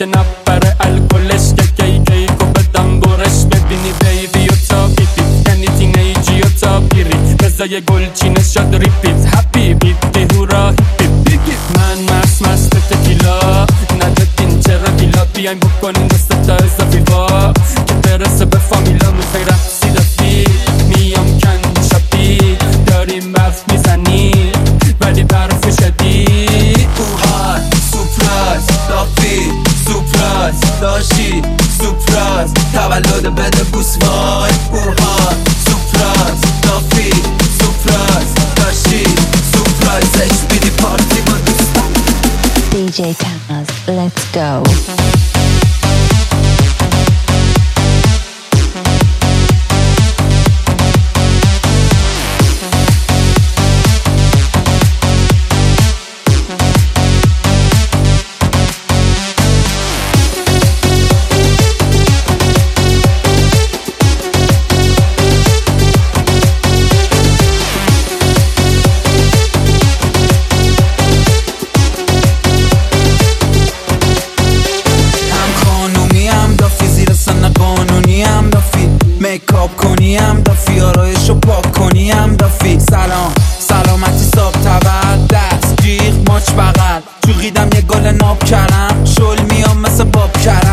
میشه نفره الکلش که کیکو بدم برش ببینی بیبی و تا بیبی یعنی تینیجی و تا بیری بزای گلچینه شد ریپیت هپی بیبی هورا هیپی من مست تکیلا ندادین چرا گیلا بیایم بکنیم دست تا اضافی با که برسه به فامیلا میخوای رقصی دفی میام کن شبی داریم برف میزنی ولی برف شدید اوهان سپرایز دافی سپرایز داشی سپرایز تولد بده بوس وای اوهان سپرایز دافی سپرایز داشی سپرایزش بیدی پارتی با دوستم DJ Taz, let's go. میکاپ کنی هم دافی آرایشو پاک کنی هم دافی سلام سلامتی صاحب تبر دست جیغ ماچ بغل جوغیدم یه گل ناب کردم شل میام مثل باب کردم